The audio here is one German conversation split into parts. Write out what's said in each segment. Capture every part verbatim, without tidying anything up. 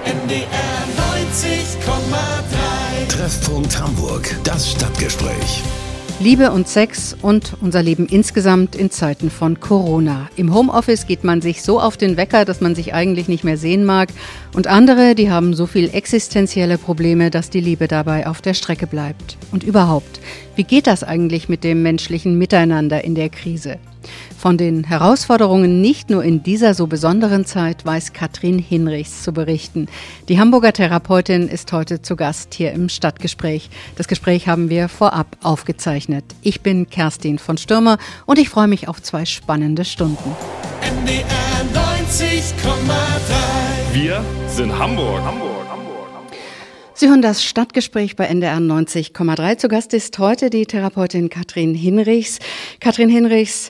N D R neunzig Komma drei. Treffpunkt Hamburg, das Stadtgespräch. Liebe und Sex und unser Leben insgesamt in Zeiten von Corona. Im Homeoffice geht man sich so auf den Wecker, dass man sich eigentlich nicht mehr sehen mag. Und andere, die haben so viel existenzielle Probleme, dass die Liebe dabei auf der Strecke bleibt. Und überhaupt, wie geht das eigentlich mit dem menschlichen Miteinander in der Krise? Von den Herausforderungen nicht nur in dieser so besonderen Zeit weiß Katrin Hinrichs zu berichten. Die Hamburger Therapeutin ist heute zu Gast hier im Stadtgespräch. Das Gespräch haben wir vorab aufgezeichnet. Ich bin Kerstin von Stürmer und ich freue mich auf zwei spannende Stunden. N D R neunzig Komma drei. Wir sind Hamburg. Hamburg. Sie hören das Stadtgespräch bei N D R neunzig Komma drei. Zu Gast ist heute die Therapeutin Katrin Hinrichs. Katrin Hinrichs,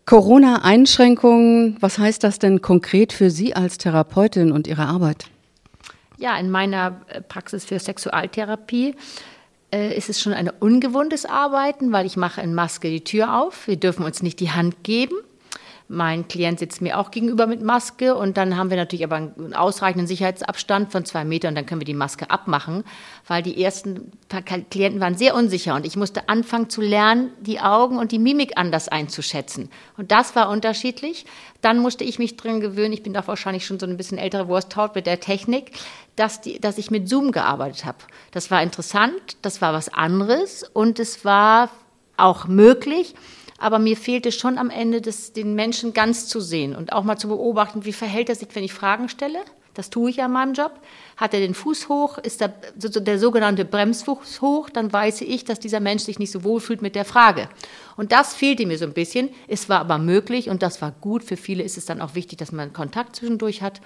Corona-Einschränkungen, was heißt das denn konkret für Sie als Therapeutin und Ihre Arbeit? Ja, in meiner Praxis für Sexualtherapie äh, ist es schon ein ungewohntes Arbeiten, weil ich mache in Maske die Tür auf. Wir dürfen uns nicht die Hand geben. Mein Klient sitzt mir auch gegenüber mit Maske und dann haben wir natürlich aber einen ausreichenden Sicherheitsabstand von zwei Metern und dann können wir die Maske abmachen, weil die ersten paar Klienten waren sehr unsicher und ich musste anfangen zu lernen, die Augen und die Mimik anders einzuschätzen. Und das war unterschiedlich. Dann musste ich mich drin gewöhnen, ich bin doch wahrscheinlich schon so ein bisschen ältere Wursthaut mit der Technik, dass, die, dass ich mit Zoom gearbeitet habe. Das war interessant, das war was anderes und es war auch möglich. Aber mir fehlte schon am Ende, das, den Menschen ganz zu sehen und auch mal zu beobachten, wie verhält er sich, wenn ich Fragen stelle. Das tue ich ja in meinem Job. Hat er den Fuß hoch, ist der, der sogenannte Bremsfuß hoch, dann weiß ich, dass dieser Mensch sich nicht so wohl fühlt mit der Frage. Und das fehlte mir so ein bisschen. Es war aber möglich und das war gut. Für viele ist es dann auch wichtig, dass man Kontakt zwischendurch hat.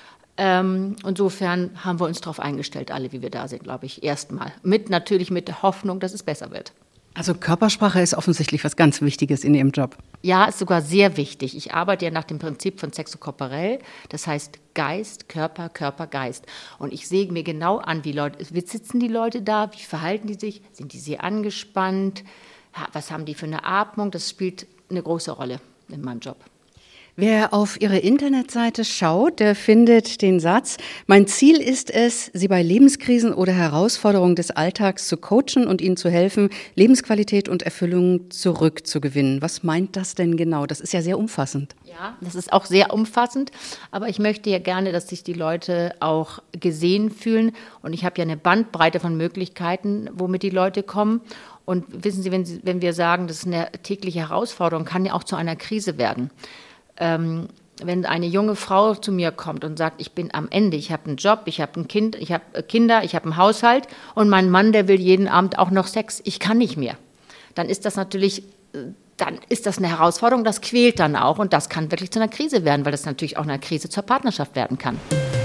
Ähm, insofern haben wir uns darauf eingestellt, alle, wie wir da sind, glaube ich, erstmal. Mit natürlich mit der Hoffnung, dass es besser wird. Also Körpersprache ist offensichtlich was ganz Wichtiges in Ihrem Job. Ja, ist sogar sehr wichtig. Ich arbeite ja nach dem Prinzip von sexokorporell, das heißt Geist, Körper, Körper, Geist. Und ich sehe mir genau an, wie Leute, wie sitzen die Leute da, wie verhalten die sich, sind die sehr angespannt, was haben die für eine Atmung, das spielt eine große Rolle in meinem Job. Wer auf Ihre Internetseite schaut, der findet den Satz: Mein Ziel ist es, Sie bei Lebenskrisen oder Herausforderungen des Alltags zu coachen und Ihnen zu helfen, Lebensqualität und Erfüllung zurückzugewinnen. Was meint das denn genau? Das ist ja sehr umfassend. Ja, das ist auch sehr umfassend, aber ich möchte ja gerne, dass sich die Leute auch gesehen fühlen und ich habe ja eine Bandbreite von Möglichkeiten, womit die Leute kommen. Und wissen Sie, wenn, Sie, wenn wir sagen, das ist eine tägliche Herausforderung, kann ja auch zu einer Krise werden. Ähm, wenn eine junge Frau zu mir kommt und sagt, ich bin am Ende, ich habe einen Job, ich habe ein Kind, ich habe Kinder, ich habe einen Haushalt und mein Mann, der will jeden Abend auch noch Sex, ich kann nicht mehr. Dann ist das natürlich, dann ist das eine Herausforderung, das quält dann auch und das kann wirklich zu einer Krise werden, weil das natürlich auch eine Krise zur Partnerschaft werden kann.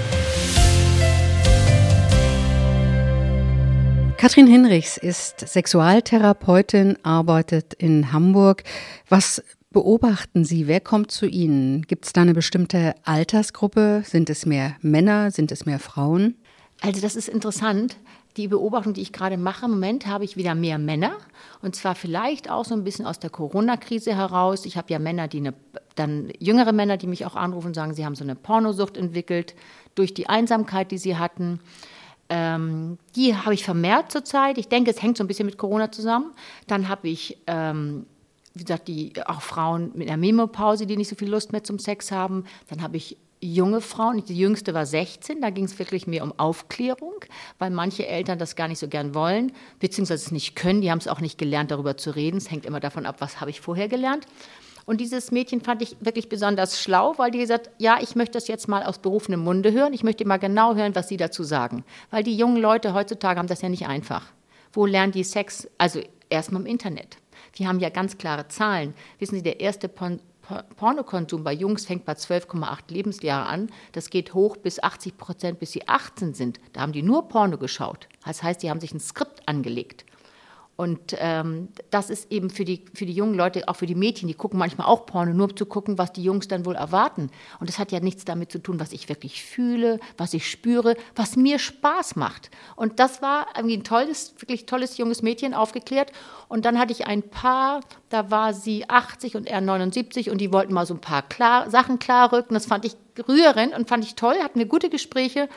Katrin Hinrichs ist Sexualtherapeutin, arbeitet in Hamburg. Was beobachten Sie? Wer kommt zu Ihnen? Gibt es da eine bestimmte Altersgruppe? Sind es mehr Männer? Sind es mehr Frauen? Also das ist interessant. Die Beobachtung, die ich gerade mache, im Moment habe ich wieder mehr Männer. Und zwar vielleicht auch so ein bisschen aus der Corona-Krise heraus. Ich habe ja Männer, die eine, dann jüngere Männer, die mich auch anrufen und sagen, sie haben so eine Pornosucht entwickelt durch die Einsamkeit, die sie hatten. Ähm, die habe ich vermehrt zurzeit. Ich denke, es hängt so ein bisschen mit Corona zusammen. Dann habe ich ähm, wie gesagt, die, auch Frauen mit einer Menopause, die nicht so viel Lust mehr zum Sex haben. Dann habe ich junge Frauen, die jüngste war sechzehn, da ging es wirklich mehr um Aufklärung, weil manche Eltern das gar nicht so gern wollen, beziehungsweise es nicht können, die haben es auch nicht gelernt, darüber zu reden. Es hängt immer davon ab, was habe ich vorher gelernt. Und dieses Mädchen fand ich wirklich besonders schlau, weil die gesagt hat, ja, ich möchte das jetzt mal aus berufenem Munde hören, ich möchte mal genau hören, was Sie dazu sagen. Weil die jungen Leute heutzutage haben das ja nicht einfach. Wo lernen die Sex? Also erstmal im Internet. Die haben ja ganz klare Zahlen. Wissen Sie, der erste Porn- Pornokonsum bei Jungs fängt bei zwölf Komma acht Lebensjahre an. Das geht hoch bis achtzig Prozent, bis sie achtzehn sind. Da haben die nur Porno geschaut. Das heißt, die haben sich ein Skript angelegt. Und ähm, das ist eben für die, für die jungen Leute, auch für die Mädchen, die gucken manchmal auch Porno, nur um zu gucken, was die Jungs dann wohl erwarten. Und das hat ja nichts damit zu tun, was ich wirklich fühle, was ich spüre, was mir Spaß macht. Und das war irgendwie ein tolles, wirklich tolles junges Mädchen, aufgeklärt. Und dann hatte ich ein Paar, da war sie achtzig und er neunundsiebzig und die wollten mal so ein paar klar, Sachen klarrücken. Das fand ich rührend und fand ich toll, hatten wir gute Gespräche.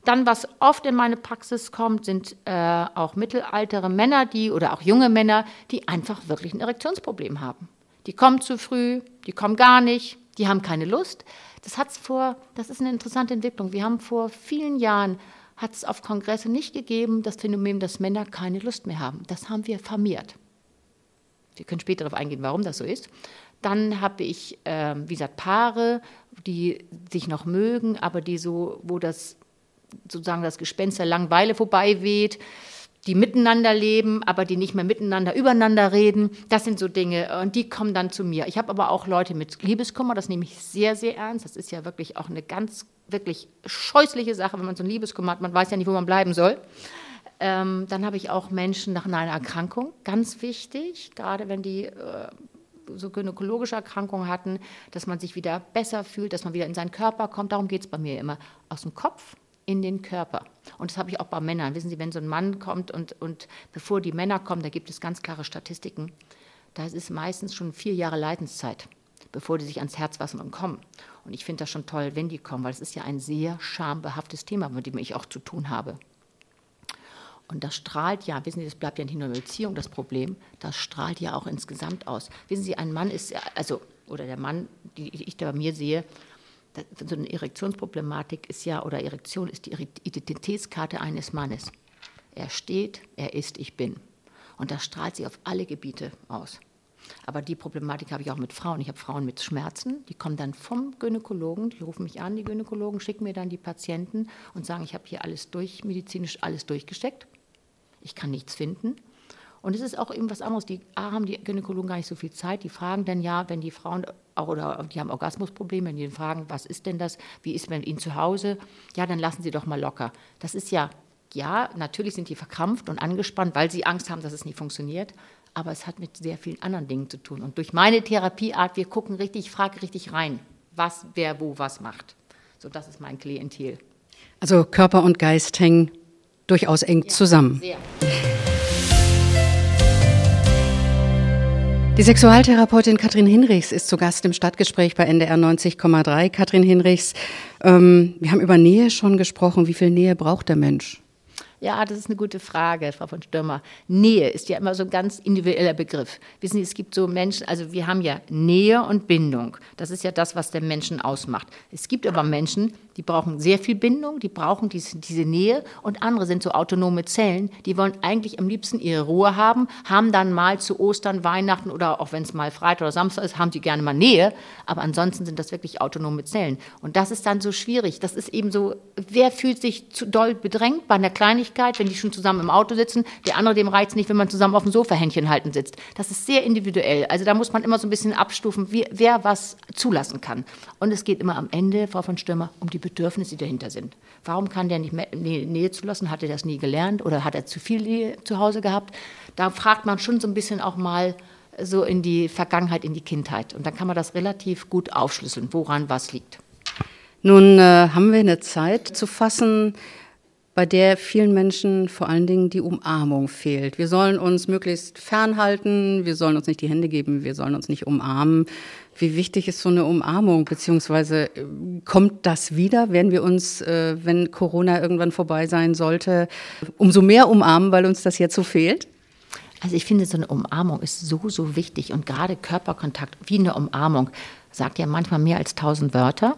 dann, was oft in meine Praxis kommt, sind äh, auch mittelaltere Männer, die oder auch junge Männer, die einfach wirklich ein Erektionsproblem haben. Die kommen zu früh, die kommen gar nicht, die haben keine Lust. Das hat's vor, das ist eine interessante Entwicklung. Wir haben vor vielen Jahren, hat es auf Kongresse nicht gegeben, das Phänomen, dass Männer keine Lust mehr haben. Das haben wir vermehrt. Wir können später darauf eingehen, warum das so ist. Dann habe ich, äh, wie gesagt, Paare, die sich noch mögen, aber die so, wo das sozusagen das Gespenst der Langeweile vorbei weht, die miteinander leben, aber die nicht mehr miteinander übereinander reden. Das sind so Dinge und die kommen dann zu mir. Ich habe aber auch Leute mit Liebeskummer, das nehme ich sehr, sehr ernst. Das ist ja wirklich auch eine ganz, wirklich scheußliche Sache, wenn man so einen Liebeskummer hat. Man weiß ja nicht, wo man bleiben soll. Ähm, dann habe ich auch Menschen nach einer Erkrankung, ganz wichtig, gerade wenn die äh, so gynäkologische Erkrankungen hatten, dass man sich wieder besser fühlt, dass man wieder in seinen Körper kommt. Darum geht es bei mir immer. Aus dem Kopf in den Körper. Und das habe ich auch bei Männern. Wissen Sie, wenn so ein Mann kommt und, und bevor die Männer kommen, da gibt es ganz klare Statistiken, da ist meistens schon vier Jahre Leidenszeit, bevor die sich ans Herz fassen und kommen. Und ich finde das schon toll, wenn die kommen, weil es ist ja ein sehr schambehaftes Thema, mit dem ich auch zu tun habe. Und das strahlt ja, wissen Sie, das bleibt ja nicht nur in der Beziehung das Problem, das strahlt ja auch insgesamt aus. Wissen Sie, ein Mann ist, also, oder der Mann, die ich da bei mir sehe, so eine Erektionsproblematik ist ja, oder Erektion ist die Identitätskarte eines Mannes. Er steht, er ist, ich bin. Und das strahlt sie auf alle Gebiete aus. Aber die Problematik habe ich auch mit Frauen. Ich habe Frauen mit Schmerzen, die kommen dann vom Gynäkologen, die rufen mich an, die Gynäkologen, schicken mir dann die Patienten und sagen, ich habe hier alles durch, medizinisch alles durchgesteckt. Ich kann nichts finden. Und es ist auch eben was anderes. Die A, haben die Gynäkologen gar nicht so viel Zeit. Die fragen dann ja, wenn die Frauen, auch, oder die haben Orgasmusprobleme, wenn die fragen, was ist denn das, wie ist man ihnen zu Hause, ja, dann lassen sie doch mal locker. Das ist ja, ja, natürlich sind die verkrampft und angespannt, weil sie Angst haben, dass es nicht funktioniert. Aber es hat mit sehr vielen anderen Dingen zu tun. Und durch meine Therapieart, wir gucken richtig, ich frage richtig rein, was, wer, wo, was macht. So, das ist mein Klientel. Also Körper und Geist hängen durchaus eng ja, zusammen. Sehr. Die Sexualtherapeutin Katrin Hinrichs ist zu Gast im Stadtgespräch bei N D R neunzig Komma drei. Katrin Hinrichs, ähm, wir haben über Nähe schon gesprochen. Wie viel Nähe braucht der Mensch? Ja, das ist eine gute Frage, Frau von Stürmer. Nähe ist ja immer so ein ganz individueller Begriff. Wissen Sie, es gibt so Menschen, also wir haben ja Nähe und Bindung. Das ist ja das, was den Menschen ausmacht. Es gibt aber Menschen, die brauchen sehr viel Bindung, die brauchen diese, diese Nähe und andere sind so autonome Zellen, die wollen eigentlich am liebsten ihre Ruhe haben, haben dann mal zu Ostern, Weihnachten oder auch wenn es mal Freitag oder Samstag ist, haben sie gerne mal Nähe, aber ansonsten sind das wirklich autonome Zellen. Und das ist dann so schwierig. Das ist eben so, wer fühlt sich zu doll bedrängt bei einer Kleinigkeit, wenn die schon zusammen im Auto sitzen, der andere dem reizt nicht, wenn man zusammen auf dem Sofa Händchen halten sitzt. Das ist sehr individuell. Also da muss man immer so ein bisschen abstufen, wie, wer was zulassen kann. Und es geht immer am Ende, Frau von Stürmer, um die Bedürfnisse, die dahinter sind. Warum kann der nicht mehr Nähe, Nähe zulassen? Hat er das nie gelernt oder hat er zu viel Nähe zu Hause gehabt? Da fragt man schon so ein bisschen auch mal so in die Vergangenheit, in die Kindheit. Und dann kann man das relativ gut aufschlüsseln, woran was liegt. Nun äh, haben wir eine Zeit zu fassen, bei der vielen Menschen vor allen Dingen die Umarmung fehlt. Wir sollen uns möglichst fernhalten, wir sollen uns nicht die Hände geben, wir sollen uns nicht umarmen. Wie wichtig ist so eine Umarmung, beziehungsweise kommt das wieder, werden wir uns, äh, wenn Corona irgendwann vorbei sein sollte, umso mehr umarmen, weil uns das jetzt so fehlt? Also ich finde, so eine Umarmung ist so, so wichtig und gerade Körperkontakt wie eine Umarmung sagt ja manchmal mehr als tausend Wörter.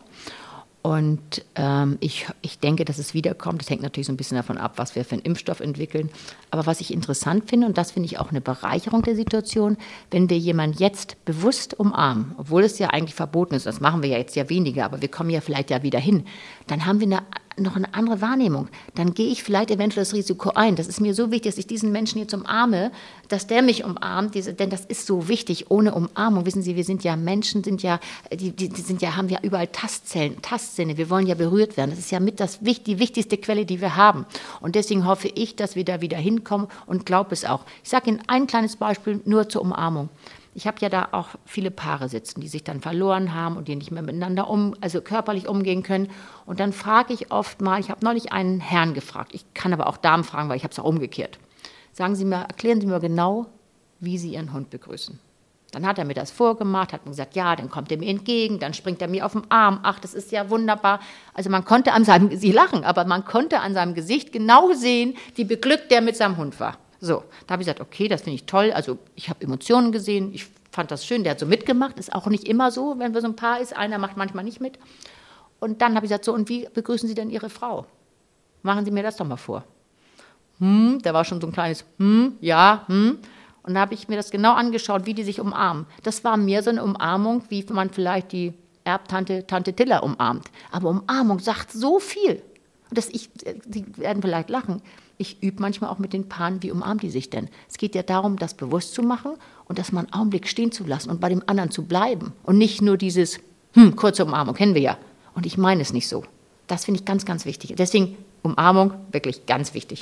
Und ähm, ich, ich denke, dass es wiederkommt. Das hängt natürlich so ein bisschen davon ab, was wir für einen Impfstoff entwickeln. Aber was ich interessant finde, und das finde ich auch eine Bereicherung der Situation, wenn wir jemanden jetzt bewusst umarmen, obwohl es ja eigentlich verboten ist, das machen wir ja jetzt ja weniger, aber wir kommen ja vielleicht ja wieder hin, dann haben wir eine, noch eine andere Wahrnehmung. Dann gehe ich vielleicht eventuell das Risiko ein. Das ist mir so wichtig, dass ich diesen Menschen jetzt umarme, dass der mich umarmt, diese, denn das ist so wichtig. Ohne Umarmung, wissen Sie, wir sind ja Menschen, sind ja, die, die, die sind ja, haben ja überall Tastzellen, Tastsinn. Wir wollen ja berührt werden. Das ist ja mit das, die wichtigste Quelle, die wir haben. Und deswegen hoffe ich, dass wir da wieder hinkommen und glaube es auch. Ich sage Ihnen ein kleines Beispiel nur zur Umarmung. Ich habe ja da auch viele Paare sitzen, die sich dann verloren haben und die nicht mehr miteinander um, also körperlich umgehen können. Und dann frage ich oft mal, ich habe neulich einen Herrn gefragt, ich kann aber auch Damen fragen, weil ich habe es auch umgekehrt. Sagen Sie mir, erklären Sie mir genau, wie Sie Ihren Hund begrüßen. Dann hat er mir das vorgemacht, hat mir gesagt, ja, dann kommt er mir entgegen, dann springt er mir auf den Arm, ach, das ist ja wunderbar. Also man konnte an seinem, sie lachen, aber man konnte an seinem Gesicht genau sehen, wie beglückt der mit seinem Hund war. So, da habe ich gesagt, okay, das finde ich toll, also ich habe Emotionen gesehen, ich fand das schön, der hat so mitgemacht, ist auch nicht immer so, wenn wir so ein Paar ist, einer macht manchmal nicht mit. Und dann habe ich gesagt, so, und wie begrüßen Sie denn Ihre Frau? Machen Sie mir das doch mal vor. Hm, da war schon so ein kleines Hm, ja, hm. Und da habe ich mir das genau angeschaut, wie die sich umarmen. Das war mehr so eine Umarmung, wie man vielleicht die Erbtante, Tante Tilla umarmt. Aber Umarmung sagt so viel. Das ich, die werden vielleicht lachen. Ich übe manchmal auch mit den Paaren, wie umarmen die sich denn? Es geht ja darum, das bewusst zu machen und das mal einen Augenblick stehen zu lassen und bei dem anderen zu bleiben. Und nicht nur dieses, hm, kurze Umarmung, kennen wir ja. Und ich meine es nicht so. Das finde ich ganz, ganz wichtig. Deswegen Umarmung wirklich ganz wichtig.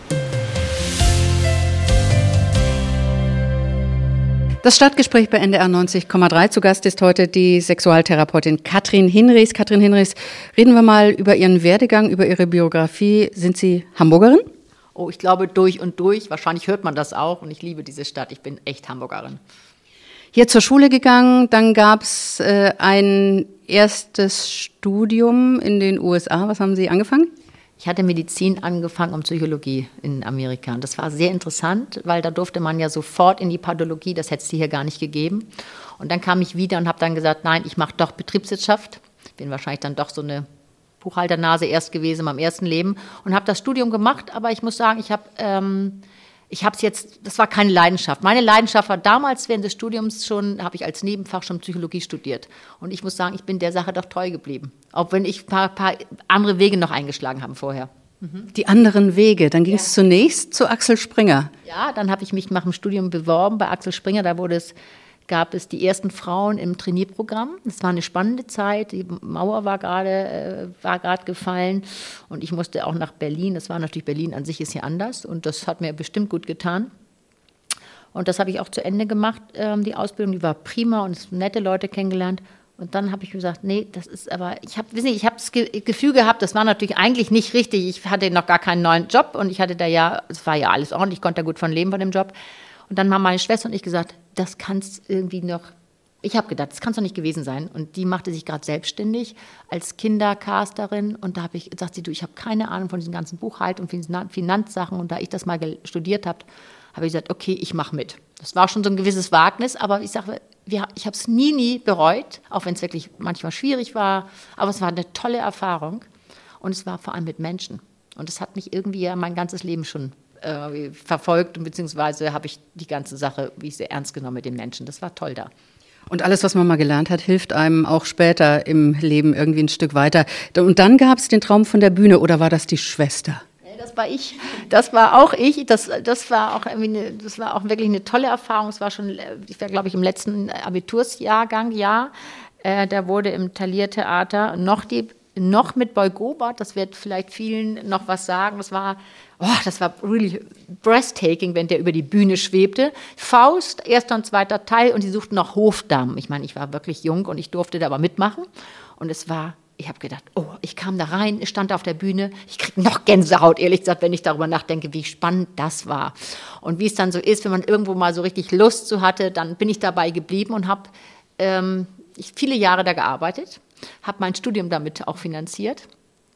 Das Stadtgespräch bei N D R neunzig Komma drei. Zu Gast ist heute die Sexualtherapeutin Katrin Hinrichs. Katrin Hinrichs, reden wir mal über Ihren Werdegang, über Ihre Biografie. Sind Sie Hamburgerin? Oh, ich glaube durch und durch. Wahrscheinlich hört man das auch. Und ich liebe diese Stadt. Ich bin echt Hamburgerin. Hier zur Schule gegangen, dann gab es äh, ein erstes Studium in den U S A. Was haben Sie angefangen? Ich hatte Medizin angefangen und Psychologie in Amerika. Und das war sehr interessant, weil da durfte man ja sofort in die Pathologie, das hätte es hier gar nicht gegeben. Und dann kam ich wieder und habe dann gesagt, nein, ich mache doch Betriebswirtschaft. Bin wahrscheinlich dann doch so eine Buchhalternase erst gewesen in meinem ersten Leben und habe das Studium gemacht. Aber ich muss sagen, ich habe ähm, ich habe es jetzt, das war keine Leidenschaft. Meine Leidenschaft war damals während des Studiums schon, habe ich als Nebenfach schon Psychologie studiert. Und ich muss sagen, ich bin der Sache doch treu geblieben. Auch wenn ich ein paar, paar andere Wege noch eingeschlagen habe vorher. Die anderen Wege. Dann ging es ja. zunächst zu Axel Springer. Ja, dann habe ich mich nach dem Studium beworben bei Axel Springer. Da wurde es, gab es die ersten Frauen im Trainierprogramm. Das war eine spannende Zeit. Die Mauer war gerade äh, war gerade gefallen und ich musste auch nach Berlin. Das war natürlich, Berlin an sich ist hier anders und das hat mir bestimmt gut getan. Und das habe ich auch zu Ende gemacht, ähm, die Ausbildung. Die war prima und nette Leute kennengelernt. Und dann habe ich gesagt, nee, das ist aber, ich habe, wissen Sie, ich habe das Ge- Gefühl gehabt, das war natürlich eigentlich nicht richtig. Ich hatte noch gar keinen neuen Job und ich hatte da ja, es war ja alles ordentlich, ich konnte da gut von leben von dem Job. Und dann haben meine Schwester und ich gesagt, das kann es irgendwie noch, ich habe gedacht, das kann es doch nicht gewesen sein. Und die machte sich gerade selbstständig als Kindercasterin. Und da habe ich gesagt, sie, du, ich habe keine Ahnung von diesen ganzen Buchhaltung, von Finanzsachen. Und da ich das mal studiert habe, habe ich gesagt, okay, ich mache mit. Das war schon so ein gewisses Wagnis, aber ich sage, wir, ich habe es nie, nie bereut, auch wenn es wirklich manchmal schwierig war. Aber es war eine tolle Erfahrung. Und es war vor allem mit Menschen. Und es hat mich irgendwie ja mein ganzes Leben schon äh, verfolgt. Beziehungsweise habe ich die ganze Sache, wie ich sehr ernst genommen mit den Menschen. Das war toll da. Und alles, was man mal gelernt hat, hilft einem auch später im Leben irgendwie ein Stück weiter. Und dann gab es den Traum von der Bühne, oder war das die Schwester? Das war ich, das war auch ich, das, das, war auch irgendwie eine, das war auch wirklich eine tolle Erfahrung. Es war schon, ich war glaube ich im letzten Abitursjahrgang, ja, äh, da wurde im Thalia-Theater noch, die, noch mit Boy Gobert, das wird vielleicht vielen noch was sagen, das war, oh, das war really breathtaking, wenn der über die Bühne schwebte. Faust, erster und zweiter Teil und die suchten noch Hofdamen. Ich meine, ich war wirklich jung und ich durfte da aber mitmachen und es war, ich habe gedacht, oh, ich kam da rein, ich stand auf der Bühne, ich kriege noch Gänsehaut, ehrlich gesagt, wenn ich darüber nachdenke, wie spannend das war. Und wie es dann so ist, wenn man irgendwo mal so richtig Lust zu hatte, dann bin ich dabei geblieben und habe ähm, viele Jahre da gearbeitet, habe mein Studium damit auch finanziert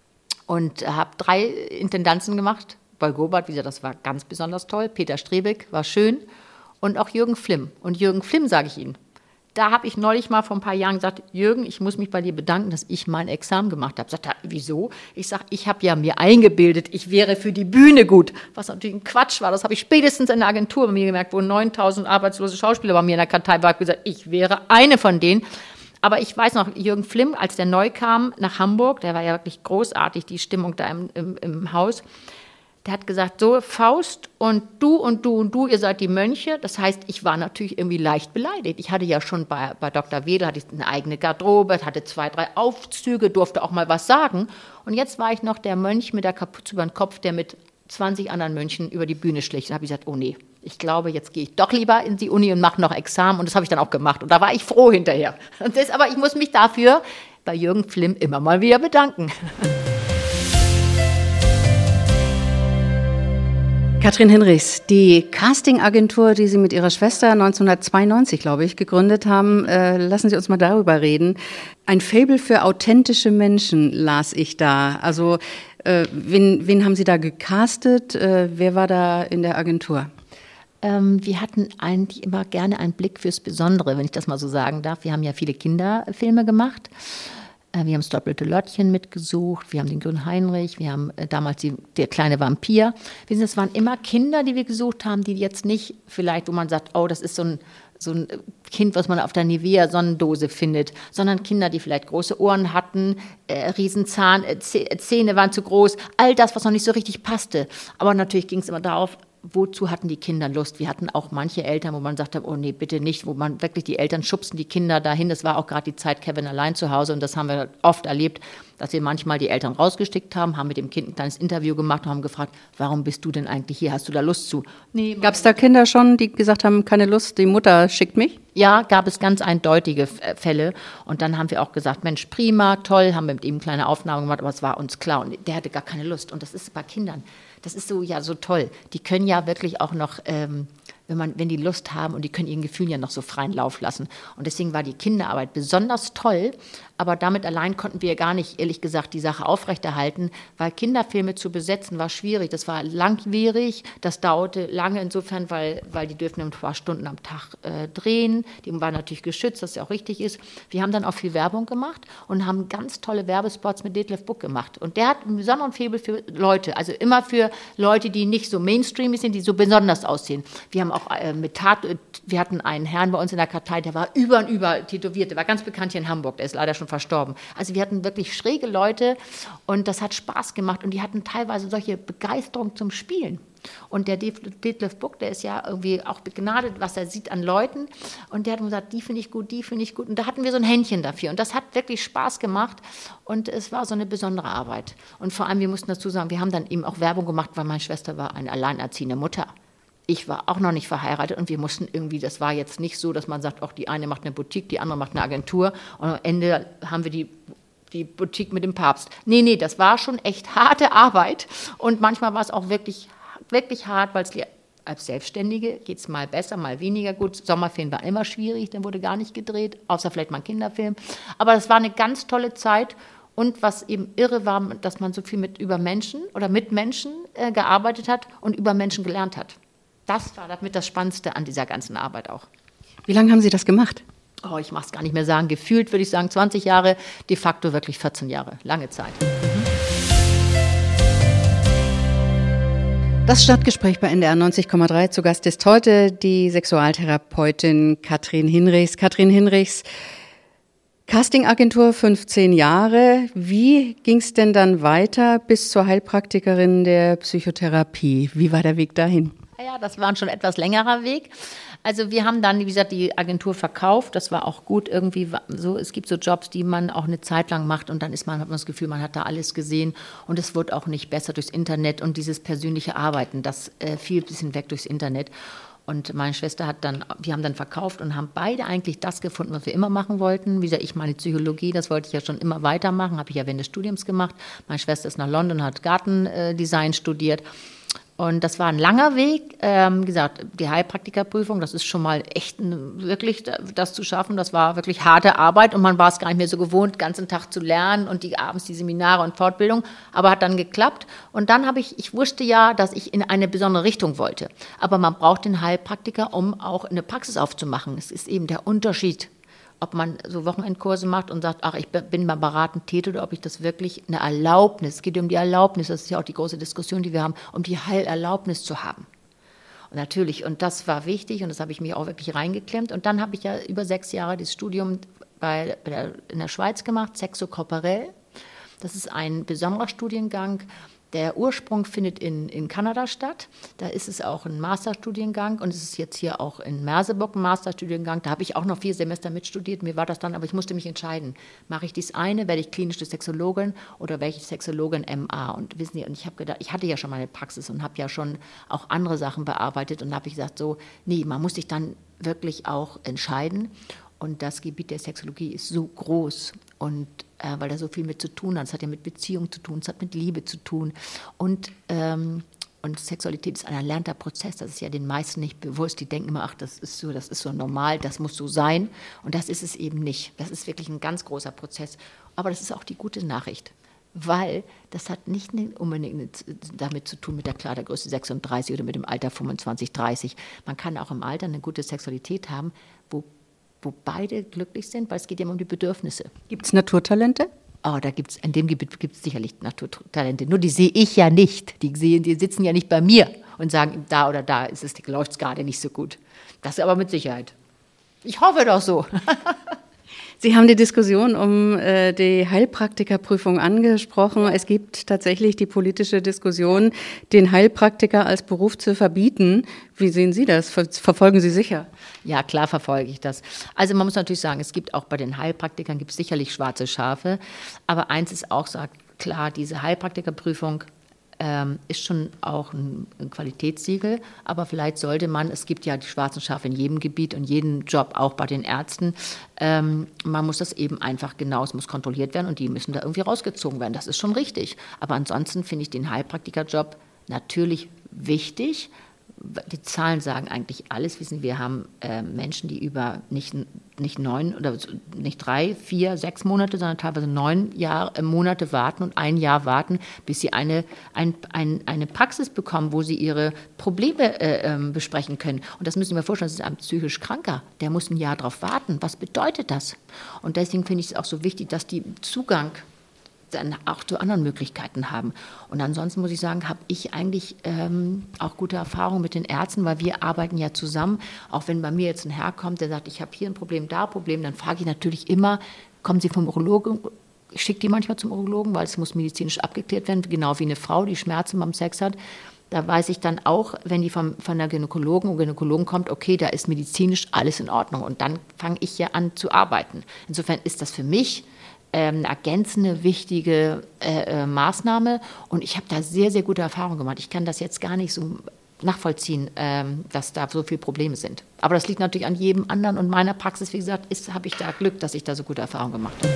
und habe drei Intendanzen gemacht. Bei Gobert, wie gesagt, das war ganz besonders toll, Peter Strebeck war schön und auch Jürgen Flimm. Und Jürgen Flimm, sage ich Ihnen, da habe ich neulich mal vor ein paar Jahren gesagt, Jürgen, ich muss mich bei dir bedanken, dass ich mein Examen gemacht habe. Sagt er, wieso? Ich sage, ich habe ja mir eingebildet, ich wäre für die Bühne gut. Was natürlich ein Quatsch war, das habe ich spätestens in der Agentur bei mir gemerkt, wo neuntausend arbeitslose Schauspieler bei mir in der Kartei waren, gesagt, ich wäre eine von denen. Aber ich weiß noch, Jürgen Flimm, als der neu kam nach Hamburg, der war ja wirklich großartig, die Stimmung da im, im, im Haus, der hat gesagt, so Faust und du und du und du, ihr seid die Mönche. Das heißt, ich war natürlich irgendwie leicht beleidigt. Ich hatte ja schon bei, bei Doktor Wedel hatte ich eine eigene Garderobe, hatte zwei, drei Aufzüge, durfte auch mal was sagen. Und jetzt war ich noch der Mönch mit der Kapuze über den Kopf, der mit zwanzig anderen Mönchen über die Bühne schlich. Da habe ich gesagt, oh nee, ich glaube, jetzt gehe ich doch lieber in die Uni und mache noch Examen. Und das habe ich dann auch gemacht. Und da war ich froh hinterher. Und das, aber ich muss mich dafür bei Jürgen Flimm immer mal wieder bedanken. Katrin Hinrichs, die Castingagentur, die Sie mit Ihrer Schwester neunzehnhundertzweiundneunzig, glaube ich, gegründet haben, äh, lassen Sie uns mal darüber reden. Ein Faible für authentische Menschen las ich da. Also äh, wen, wen haben Sie da gecastet? Äh, wer war da in der Agentur? Ähm, wir hatten eigentlich immer gerne einen Blick fürs Besondere, wenn ich das mal so sagen darf. Wir haben ja viele Kinderfilme gemacht. Wir haben das doppelte Lottchen mitgesucht, wir haben den Grünen Heinrich, wir haben damals die, der kleine Vampir. Wissen Sie, es waren immer Kinder, die wir gesucht haben, die jetzt nicht vielleicht, wo man sagt, oh, das ist so ein, so ein Kind, was man auf der Nivea-Sonnendose findet, sondern Kinder, die vielleicht große Ohren hatten, äh, Riesenzahn, äh, Zähne waren zu groß, all das, was noch nicht so richtig passte. Aber natürlich ging es immer darauf, wozu hatten die Kinder Lust? Wir hatten auch manche Eltern, wo man sagte, oh nee, bitte nicht, wo man wirklich die Eltern schubsten die Kinder dahin. Das war auch gerade die Zeit Kevin allein zu Hause und das haben wir oft erlebt, dass wir manchmal die Eltern rausgestickt haben, haben mit dem Kind ein kleines Interview gemacht und haben gefragt, warum bist du denn eigentlich hier? Hast du da Lust zu? Nee, gab es da Kinder schon, die gesagt haben, keine Lust, die Mutter schickt mich? Ja, gab es ganz eindeutige Fälle. Und dann haben wir auch gesagt, Mensch, prima, toll, haben wir mit ihm kleine Aufnahmen gemacht, aber es war uns klar und der hatte gar keine Lust. Und das ist bei Kindern, das ist so, ja, so toll. Die können ja wirklich auch noch, ähm, wenn, man, wenn die Lust haben und die können ihren Gefühlen ja noch so freien Lauf lassen. Und deswegen war die Kinderarbeit besonders toll, aber damit allein konnten wir gar nicht, ehrlich gesagt, die Sache aufrechterhalten, weil Kinderfilme zu besetzen war schwierig. Das war langwierig, das dauerte lange insofern, weil, weil die dürfen ein paar Stunden am Tag äh, drehen. Die waren natürlich geschützt, dass es ja auch richtig ist. Wir haben dann auch viel Werbung gemacht und haben ganz tolle Werbespots mit Detlef Buck gemacht. Und der hat einen besonderen Faible für Leute, also immer für Leute, die nicht so mainstreamig sind, die so besonders aussehen. Wir haben auch äh, mit Tat, wir hatten einen Herrn bei uns in der Kartei, der war über und über tätowiert, der war ganz bekannt hier in Hamburg, der ist leider schon verstorben. Also wir hatten wirklich schräge Leute und das hat Spaß gemacht und die hatten teilweise solche Begeisterung zum Spielen. Und der Detlef Buck, der ist ja irgendwie auch begnadet, was er sieht an Leuten und der hat gesagt, die finde ich gut, die finde ich gut und da hatten wir so ein Händchen dafür und das hat wirklich Spaß gemacht und es war so eine besondere Arbeit. Und vor allem, wir mussten dazu sagen, wir haben dann eben auch Werbung gemacht, weil meine Schwester war eine alleinerziehende Mutter. Ich war auch noch nicht verheiratet und wir mussten irgendwie, das war jetzt nicht so, dass man sagt, auch die eine macht eine Boutique, die andere macht eine Agentur und am Ende haben wir die, die Boutique mit dem Papst. Nee, nee, das war schon echt harte Arbeit und manchmal war es auch wirklich, wirklich hart, weil es als Selbstständige geht es mal besser, mal weniger gut. Sommerfilm war immer schwierig, dann wurde gar nicht gedreht, außer vielleicht mal ein Kinderfilm. Aber das war eine ganz tolle Zeit. Und was eben irre war, dass man so viel mit über Menschen oder mit Menschen äh, gearbeitet hat und über Menschen gelernt hat. Das war damit das Spannendste an dieser ganzen Arbeit auch. Wie lange haben Sie das gemacht? Oh, ich mag es gar nicht mehr sagen. Gefühlt würde ich sagen zwanzig Jahre, de facto wirklich vierzehn Jahre. Lange Zeit. Das Stadtgespräch bei N D R neunzig Komma drei. Zu Gast ist heute die Sexualtherapeutin Katrin Hinrichs. Katrin Hinrichs, Castingagentur fünfzehn Jahre. Wie ging es denn dann weiter bis zur Heilpraktikerin der Psychotherapie? Wie war der Weg dahin? Ja, das war ein schon etwas längerer Weg. Also wir haben dann, wie gesagt, die Agentur verkauft. Das war auch gut irgendwie so. Es gibt so Jobs, die man auch eine Zeit lang macht und dann ist man, hat man das Gefühl, man hat da alles gesehen und es wird auch nicht besser durchs Internet und dieses persönliche Arbeiten, das äh, fiel ein bisschen weg durchs Internet. Und meine Schwester hat dann, wir haben dann verkauft und haben beide eigentlich das gefunden, was wir immer machen wollten. Wie gesagt, ich meine Psychologie, das wollte ich ja schon immer weitermachen, habe ich ja während des Studiums gemacht. Meine Schwester ist nach London und hat Gartendesign studiert. Und das war ein langer Weg. Ähm, wie gesagt, die Heilpraktikerprüfung, das ist schon mal echt ein, wirklich das zu schaffen. Das war wirklich harte Arbeit und man war es gar nicht mehr so gewohnt, den ganzen Tag zu lernen und die abends die Seminare und Fortbildung. Aber hat dann geklappt. Und dann habe ich, ich wusste ja, dass ich in eine besondere Richtung wollte. Aber man braucht den Heilpraktiker, um auch eine Praxis aufzumachen. Es ist eben der Unterschied, ob man so Wochenendkurse macht und sagt, ach, ich bin mal beratend tätig oder ob ich das wirklich eine Erlaubnis, es geht um die Erlaubnis, das ist ja auch die große Diskussion, die wir haben, um die Heilerlaubnis zu haben. Und natürlich, und das war wichtig und das habe ich mich auch wirklich reingeklemmt. Und dann habe ich ja über sechs Jahre das Studium bei, bei der, in der Schweiz gemacht, Sexo-Corporell. Das ist ein besonderer Studiengang. Der Ursprung findet in, in Kanada statt. Da ist es auch ein Masterstudiengang und es ist jetzt hier auch in Merseburg ein Masterstudiengang. Da habe ich auch noch vier Semester mitstudiert. Mir war das dann, aber ich musste mich entscheiden. Mache ich dies eine, werde ich klinische Sexologin oder werde ich Sexologin M A? Und wissen Sie, und ich habe gedacht, ich hatte ja schon meine Praxis und habe ja schon auch andere Sachen bearbeitet und habe ich gesagt, so, nee, man muss sich dann wirklich auch entscheiden. Und das Gebiet der Sexologie ist so groß und äh, weil da so viel mit zu tun hat. Es hat ja mit Beziehung zu tun, es hat mit Liebe zu tun. Und ähm, Und Sexualität ist ein erlernter Prozess, das ist ja den meisten nicht bewusst. Die denken immer, ach, das ist so, das ist so normal, das muss so sein. Und das ist es eben nicht. Das ist wirklich ein ganz großer Prozess. Aber das ist auch die gute Nachricht, weil das hat nicht unbedingt damit zu tun mit der Kleidergröße sechsunddreißig oder mit dem Alter fünfundzwanzig, dreißig. Man kann auch im Alter eine gute Sexualität haben, wo, wo beide glücklich sind, weil es geht ja immer um die Bedürfnisse. Gibt es Naturtalente? Oh, da gibt's, in dem Gebiet gibt es sicherlich Naturtalente. Nur die sehe ich ja nicht. Die, sehen, die sitzen ja nicht bei mir und sagen, da oder da ist es, läuft es gerade nicht so gut. Das aber mit Sicherheit. Ich hoffe doch so. Sie haben die Diskussion um äh, die Heilpraktikerprüfung angesprochen. Es gibt tatsächlich die politische Diskussion, den Heilpraktiker als Beruf zu verbieten. Wie sehen Sie das? Ver- verfolgen Sie sicher? Ja, klar verfolge ich das. Also man muss natürlich sagen, es gibt auch bei den Heilpraktikern gibt es sicherlich schwarze Schafe. Aber eins ist auch sagt, klar, diese Heilpraktikerprüfung ähm, ist schon auch ein, ein Qualitätssiegel. Aber vielleicht sollte man, es gibt ja die schwarzen Schafe in jedem Gebiet und jeden Job, auch bei den Ärzten. Ähm, man muss das eben einfach genau, es muss kontrolliert werden und die müssen da irgendwie rausgezogen werden. Das ist schon richtig. Aber ansonsten finde ich den Heilpraktikerjob natürlich wichtig. Die Zahlen sagen eigentlich alles. Wissen, wir haben äh, Menschen, die über nicht, nicht neun oder nicht drei, vier, sechs Monate, sondern teilweise neun Jahr, äh, Monate warten und ein Jahr warten, bis sie eine, ein, ein, eine Praxis bekommen, wo sie ihre Probleme äh, äh, besprechen können. Und das müssen wir vorstellen, das ist ein psychisch Kranker. Der muss ein Jahr darauf warten. Was bedeutet das? Und deswegen finde ich es auch so wichtig, dass die Zugang dann auch zu anderen Möglichkeiten haben. Und ansonsten muss ich sagen, habe ich eigentlich ähm, auch gute Erfahrungen mit den Ärzten, weil wir arbeiten ja zusammen. Auch wenn bei mir jetzt ein Herr kommt, der sagt, ich habe hier ein Problem, da ein Problem, dann frage ich natürlich immer, kommen Sie vom Urologen? Ich schicke die manchmal zum Urologen, weil es muss medizinisch abgeklärt werden, genau wie eine Frau, die Schmerzen beim Sex hat. Da weiß ich dann auch, wenn die vom, von der Gynäkologen und Gynäkologen kommt, okay, da ist medizinisch alles in Ordnung. Und dann fange ich ja an zu arbeiten. Insofern ist das für mich eine ergänzende, wichtige äh, äh, Maßnahme. Und ich habe da sehr, sehr gute Erfahrungen gemacht. Ich kann das jetzt gar nicht so nachvollziehen, ähm, dass da so viele Probleme sind. Aber das liegt natürlich an jedem anderen. Und meiner Praxis, wie gesagt, habe ich da Glück, dass ich da so gute Erfahrungen gemacht habe.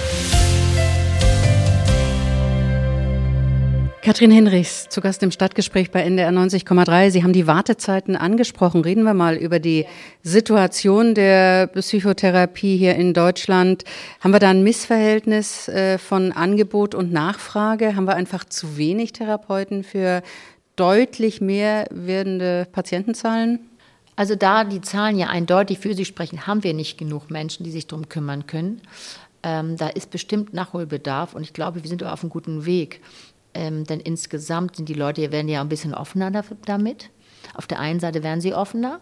Katrin Hinrichs, zu Gast im Stadtgespräch bei N D R neunzig Komma drei. Sie haben die Wartezeiten angesprochen. Reden wir mal über die Situation der Psychotherapie hier in Deutschland. Haben wir da ein Missverhältnis äh, von Angebot und Nachfrage? Haben wir einfach zu wenig Therapeuten für deutlich mehr werdende Patientenzahlen? Also da die Zahlen ja eindeutig für sich sprechen, haben wir nicht genug Menschen, die sich darum kümmern können. Ähm, da ist bestimmt Nachholbedarf und ich glaube, wir sind auf einem guten Weg. Ähm, denn insgesamt sind die Leute, werden ja ein bisschen offener damit. Auf der einen Seite werden sie offener,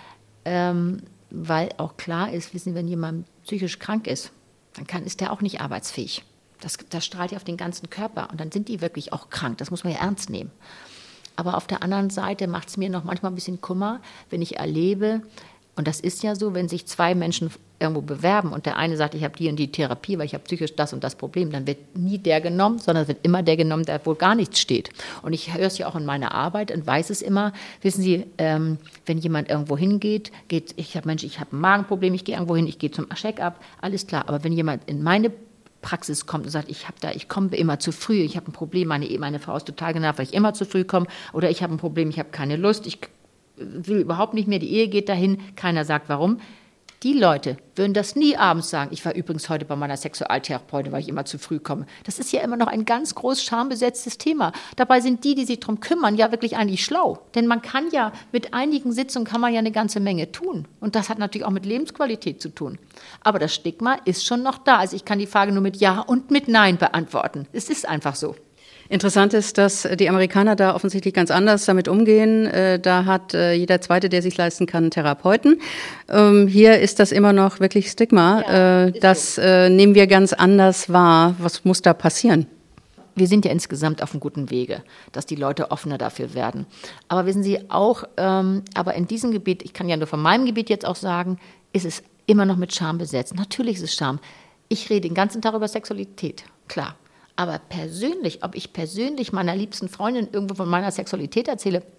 ähm, weil auch klar ist, wissen, wenn jemand psychisch krank ist, dann kann, ist der auch nicht arbeitsfähig. Das, das strahlt ja auf den ganzen Körper und dann sind die wirklich auch krank. Das muss man ja ernst nehmen. Aber auf der anderen Seite macht es mir noch manchmal ein bisschen Kummer, wenn ich erlebe, und das ist ja so, wenn sich zwei Menschen irgendwo bewerben und der eine sagt, ich habe die und die Therapie, weil ich habe psychisch das und das Problem, dann wird nie der genommen, sondern es wird immer der genommen, der wohl gar nichts steht. Und ich höre es ja auch in meiner Arbeit und weiß es immer, wissen Sie, ähm, wenn jemand irgendwo hingeht, geht, ich habe Mensch, ich habe ein Magenproblem, ich gehe irgendwo hin, ich gehe zum Check-up, alles klar. Aber wenn jemand in meine Praxis kommt und sagt, ich habe da, ich komme immer zu früh, ich habe ein Problem, meine, meine Frau ist total genervt, weil ich immer zu früh komme, oder ich habe ein Problem, ich habe keine Lust, ich will überhaupt nicht mehr, die Ehe geht dahin, keiner sagt warum. Die Leute würden das nie abends sagen. Ich war übrigens heute bei meiner Sexualtherapeutin, weil ich immer zu früh komme. Das ist ja immer noch ein ganz groß schambesetztes Thema. Dabei sind die, die sich darum kümmern, ja wirklich eigentlich schlau. Denn man kann ja mit einigen Sitzungen kann man ja eine ganze Menge tun. Und das hat natürlich auch mit Lebensqualität zu tun. Aber das Stigma ist schon noch da. Also ich kann die Frage nur mit Ja und mit Nein beantworten. Es ist einfach so. Interessant ist, dass die Amerikaner da offensichtlich ganz anders damit umgehen. Da hat jeder Zweite, der sich leisten kann, einen Therapeuten. Hier ist das immer noch wirklich Stigma. Ja, das so. Nehmen wir ganz anders wahr. Was muss da passieren? Wir sind ja insgesamt auf einem guten Wege, dass die Leute offener dafür werden. Aber wissen Sie auch, ähm, aber in diesem Gebiet, ich kann ja nur von meinem Gebiet jetzt auch sagen, ist es immer noch mit Scham besetzt. Natürlich ist es Scham. Ich rede den ganzen Tag über Sexualität, klar. Aber persönlich, ob ich persönlich meiner liebsten Freundin irgendwo von meiner Sexualität erzähle,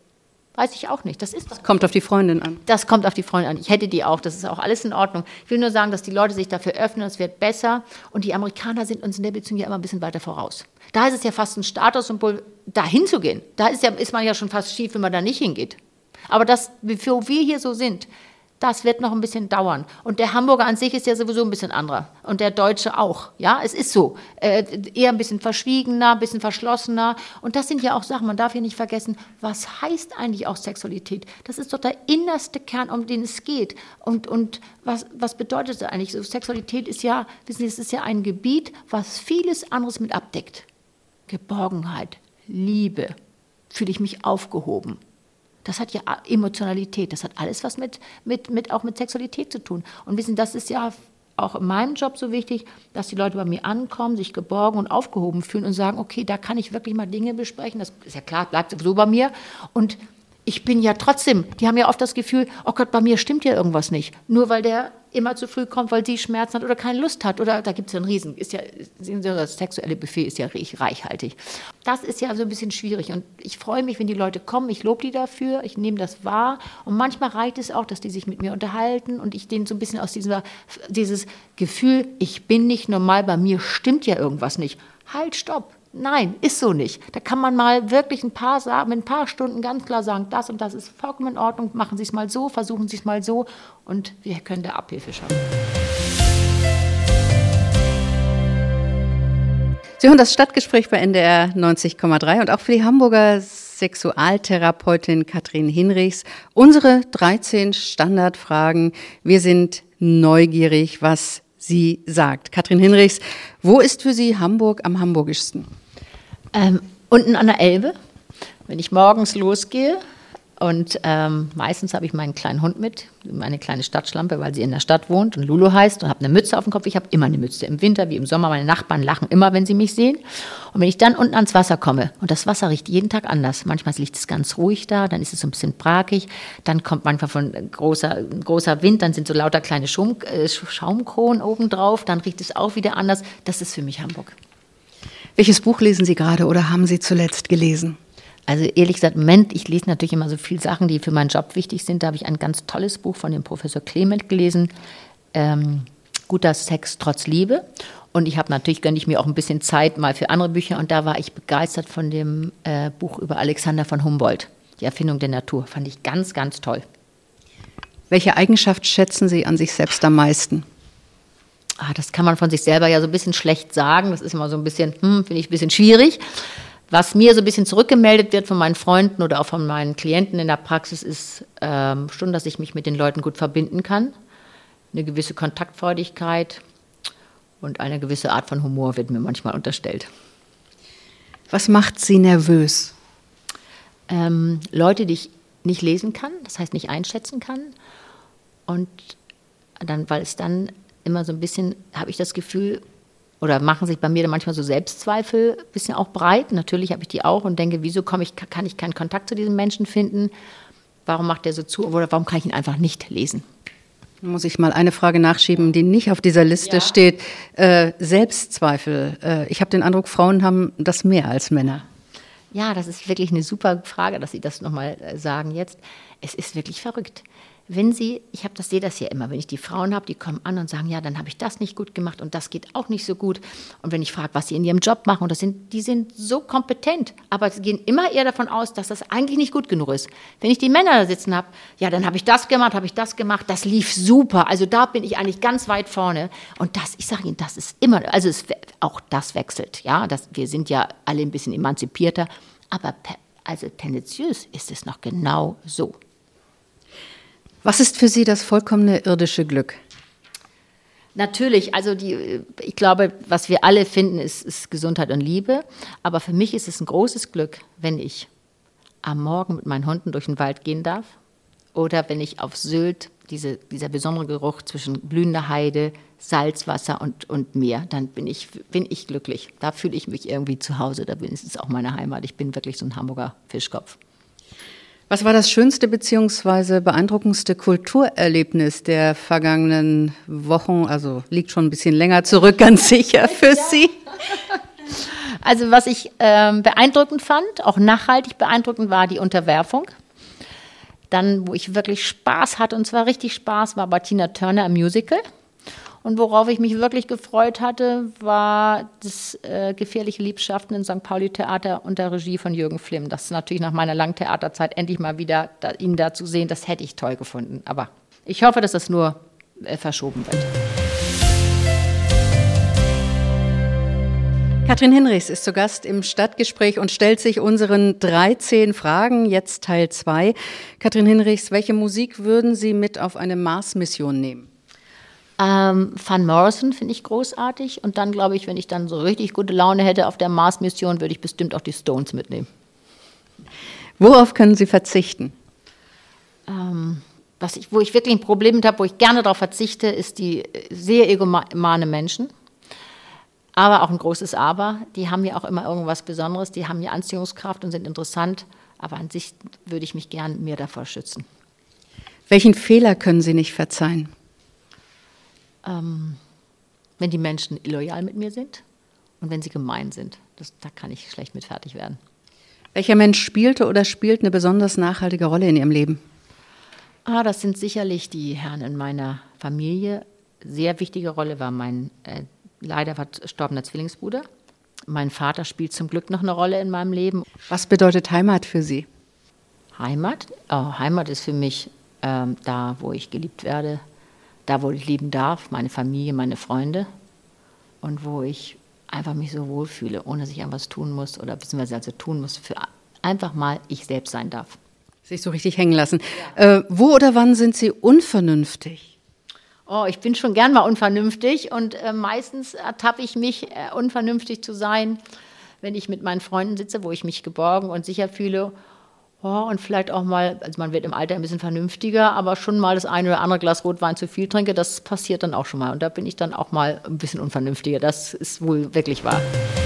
Weiß ich auch nicht. Das ist doch Kommt auf die Freundin an. Das kommt auf die Freundin an. Ich hätte die auch. Das ist auch alles in Ordnung. Ich will nur sagen, dass die Leute sich dafür öffnen. Es wird besser. Und die Amerikaner sind uns in der Beziehung ja immer ein bisschen weiter voraus. Da ist es ja fast ein Statussymbol, da hinzugehen. Da ist, ja, ist man ja schon fast schief, wenn man da nicht hingeht. Aber das, wo wir hier so sind, das wird noch ein bisschen dauern. Und der Hamburger an sich ist ja sowieso ein bisschen anderer. Und der Deutsche auch. Ja, es ist so. Äh, eher ein bisschen verschwiegener, ein bisschen verschlossener. Und das sind ja auch Sachen, man darf ja nicht vergessen, was heißt eigentlich auch Sexualität? Das ist doch der innerste Kern, um den es geht. Und, und was, was bedeutet das eigentlich? So, Sexualität ist ja, wissen Sie, es ist ja ein Gebiet, was vieles anderes mit abdeckt. Geborgenheit, Liebe, fühle ich mich aufgehoben. Das hat ja Emotionalität, das hat alles was mit, mit, mit, auch mit Sexualität zu tun. Und wissen, das ist ja auch in meinem Job so wichtig, dass die Leute bei mir ankommen, sich geborgen und aufgehoben fühlen und sagen, okay, da kann ich wirklich mal Dinge besprechen. Das ist ja klar, bleibt sowieso bei mir. Und ich bin ja trotzdem, die haben ja oft das Gefühl, oh Gott, bei mir stimmt ja irgendwas nicht. Nur weil der immer zu früh kommt, weil sie Schmerzen hat oder keine Lust hat. Oder da gibt es ja einen Riesen, ist ja, das sexuelle Buffet ist ja reichhaltig. Das ist ja so ein bisschen schwierig. Und ich freue mich, wenn die Leute kommen. Ich lobe die dafür, ich nehme das wahr. Und manchmal reicht es auch, dass die sich mit mir unterhalten und ich denen so ein bisschen aus dieser, dieses Gefühl, ich bin nicht normal, bei mir stimmt ja irgendwas nicht. Halt, stopp. Nein, ist so nicht. Da kann man mal wirklich ein paar sagen, mit ein paar Stunden ganz klar sagen, das und das ist vollkommen in Ordnung, machen Sie es mal so, versuchen Sie es mal so und wir können da Abhilfe schaffen. Sie hören das Stadtgespräch bei N D R neunzig Komma drei und auch für die Hamburger Sexualtherapeutin Katrin Hinrichs unsere dreizehn Standardfragen. Wir sind neugierig, was sie sagt. Katrin Hinrichs, wo ist für Sie Hamburg am hamburgischsten? Ähm, unten an der Elbe, wenn ich morgens losgehe und ähm, meistens habe ich meinen kleinen Hund mit, meine kleine Stadtschlampe, weil sie in der Stadt wohnt und Lulu heißt und habe eine Mütze auf dem Kopf. Ich habe immer eine Mütze, im Winter wie im Sommer. Meine Nachbarn lachen immer, wenn sie mich sehen. Und wenn ich dann unten ans Wasser komme und das Wasser riecht jeden Tag anders, manchmal liegt es ganz ruhig da, dann ist es so ein bisschen bragig, dann kommt manchmal von großer, großer Wind, dann sind so lauter kleine Schaum, äh, Schaumkronen obendrauf, dann riecht es auch wieder anders. Das ist für mich Hamburg. Welches Buch lesen Sie gerade oder haben Sie zuletzt gelesen? Also ehrlich gesagt, im Moment, ich lese natürlich immer so viele Sachen, die für meinen Job wichtig sind. Da habe ich ein ganz tolles Buch von dem Professor Clement gelesen, ähm, Guter Sex trotz Liebe. Und ich habe natürlich, gönne ich mir auch ein bisschen Zeit mal für andere Bücher. Und da war ich begeistert von dem äh, Buch über Alexander von Humboldt, Die Erfindung der Natur. Fand ich ganz, ganz toll. Welche Eigenschaft schätzen Sie an sich selbst am meisten? Ah, das kann man von sich selber ja so ein bisschen schlecht sagen. Das ist immer so ein bisschen, hm, finde ich ein bisschen schwierig. Was mir so ein bisschen zurückgemeldet wird von meinen Freunden oder auch von meinen Klienten in der Praxis, ist ähm, schon, dass ich mich mit den Leuten gut verbinden kann. Eine gewisse Kontaktfreudigkeit und eine gewisse Art von Humor wird mir manchmal unterstellt. Was macht Sie nervös? Ähm, Leute, die ich nicht lesen kann, das heißt nicht einschätzen kann. Und dann, weil es dann immer so ein bisschen, habe ich das Gefühl, oder machen sich bei mir dann manchmal so Selbstzweifel ein bisschen auch breit. Natürlich habe ich die auch und denke, wieso komme ich, kann ich keinen Kontakt zu diesem Menschen finden? Warum macht der so zu? Oder warum kann ich ihn einfach nicht lesen? Muss ich mal eine Frage nachschieben, die nicht auf dieser Liste ja. steht. Äh, Selbstzweifel. Äh, ich habe den Eindruck, Frauen haben das mehr als Männer. Ja, das ist wirklich eine super Frage, dass Sie das nochmal sagen jetzt. Es ist wirklich verrückt. Wenn Sie, ich habe das, sehe das ja immer, wenn ich die Frauen habe, die kommen an und sagen, ja, dann habe ich das nicht gut gemacht und das geht auch nicht so gut. Und wenn ich frage, was sie in ihrem Job machen, und das sind, die sind so kompetent, aber sie gehen immer eher davon aus, dass das eigentlich nicht gut genug ist. Wenn ich die Männer da sitzen habe, ja, dann habe ich das gemacht, habe ich das gemacht, das lief super. Also da bin ich eigentlich ganz weit vorne. Und das, ich sage Ihnen, das ist immer, also es, auch das wechselt. Ja, das, wir sind ja alle ein bisschen emanzipierter, aber also tendenziös ist es noch genau so. Was ist für Sie das vollkommene irdische Glück? Natürlich, also die, ich glaube, was wir alle finden, ist, ist Gesundheit und Liebe. Aber für mich ist es ein großes Glück, wenn ich am Morgen mit meinen Hunden durch den Wald gehen darf oder wenn ich auf Sylt, diese, dieser besondere Geruch zwischen blühender Heide, Salzwasser und, und Meer, dann bin ich, bin ich glücklich. Da fühle ich mich irgendwie zu Hause, da bin, ist es auch meine Heimat. Ich bin wirklich so ein Hamburger Fischkopf. Was war das schönste bzw. beeindruckendste Kulturerlebnis der vergangenen Wochen? Also liegt schon ein bisschen länger zurück, ganz sicher für Sie. Also was ich ähm, beeindruckend fand, auch nachhaltig beeindruckend, war die Unterwerfung. Dann, wo ich wirklich Spaß hatte, und zwar richtig Spaß, war bei Tina Turner im Musical. Und worauf ich mich wirklich gefreut hatte, war das äh, Gefährliche Liebschaften in Sankt Pauli Theater unter Regie von Jürgen Flimm. Das ist natürlich nach meiner langen Theaterzeit endlich mal wieder, da, ihn da zu sehen, das hätte ich toll gefunden. Aber ich hoffe, dass das nur äh, verschoben wird. Katrin Hinrichs ist zu Gast im Stadtgespräch und stellt sich unseren dreizehn Fragen, jetzt Teil zwei. Katrin Hinrichs, welche Musik würden Sie mit auf eine Mars-Mission nehmen? Ähm, Van Morrison finde ich großartig. Und dann glaube ich, wenn ich dann so richtig gute Laune hätte auf der Mars-Mission, würde ich bestimmt auch die Stones mitnehmen. Worauf können Sie verzichten? Ähm, was ich, wo ich wirklich ein Problem mit habe, wo ich gerne darauf verzichte, ist die sehr egomane Menschen. Aber auch ein großes Aber. Die haben ja auch immer irgendwas Besonderes. Die haben ja Anziehungskraft und sind interessant. Aber an sich würde ich mich gern mehr davor schützen. Welchen Fehler können Sie nicht verzeihen? Ähm, wenn die Menschen illoyal mit mir sind und wenn sie gemein sind. Das, da kann ich schlecht mit fertig werden. Welcher Mensch spielte oder spielt eine besonders nachhaltige Rolle in Ihrem Leben? Ah, das sind sicherlich die Herren in meiner Familie. Sehr wichtige Rolle war mein äh, leider verstorbener Zwillingsbruder. Mein Vater spielt zum Glück noch eine Rolle in meinem Leben. Was bedeutet Heimat für Sie? Heimat? Oh, Heimat ist für mich ähm, da, wo ich geliebt werde, da, wo ich lieben darf, meine Familie, meine Freunde und wo ich einfach mich so wohlfühle, ohne dass ich irgendwas tun muss oder beziehungsweise also tun muss, für einfach mal ich selbst sein darf. Sich so richtig hängen lassen. Ja. Äh, wo oder wann sind Sie unvernünftig? Oh, ich bin schon gern mal unvernünftig und äh, meistens ertappe ich mich, äh, unvernünftig zu sein, wenn ich mit meinen Freunden sitze, wo ich mich geborgen und sicher fühle. Oh, und vielleicht auch mal, also man wird im Alter ein bisschen vernünftiger, aber schon mal das eine oder andere Glas Rotwein zu viel trinke, das passiert dann auch schon mal. Und da bin ich dann auch mal ein bisschen unvernünftiger. Das ist wohl wirklich wahr.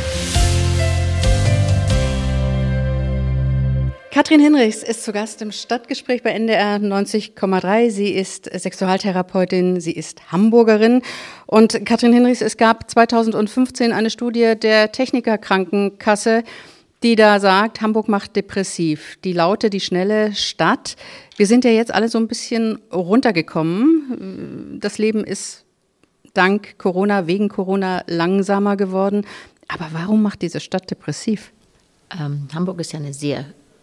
Katrin Hinrichs ist zu Gast im Stadtgespräch bei N D R neunzig Komma drei. Sie ist Sexualtherapeutin, sie ist Hamburgerin. Und Katrin Hinrichs, es gab zweitausendfünfzehn eine Studie der Techniker Krankenkasse, die da sagt, Hamburg macht depressiv. Die laute, die schnelle Stadt. Wir sind ja jetzt alle so ein bisschen runtergekommen. Das Leben ist dank Corona, wegen Corona langsamer geworden. Aber warum macht diese Stadt depressiv? Ähm, Hamburg ist ja eine sehr